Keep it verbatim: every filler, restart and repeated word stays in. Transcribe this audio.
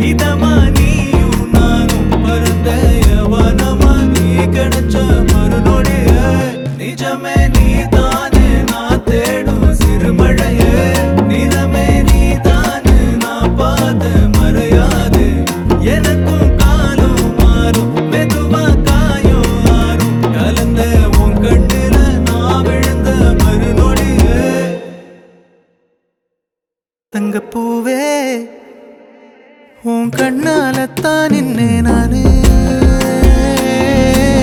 இதமா நீயும் நானும் பறந்த யவனமா நீ கிடைச்ச மறுநொடிய நிஜமே நீதானே நான் தேடும் சிறுமழையே நிறமே நீதானே நான் பார்த்த மறையாது எனக்கும் காலம் மாறும் மெதுவா காயம் ஆறும் கலந்த உன் கண்ணுல நான் விழுந்த மறுநொடியே தங்கப்பூவே உன் கண்ணாலத்தான் நின்னே நானு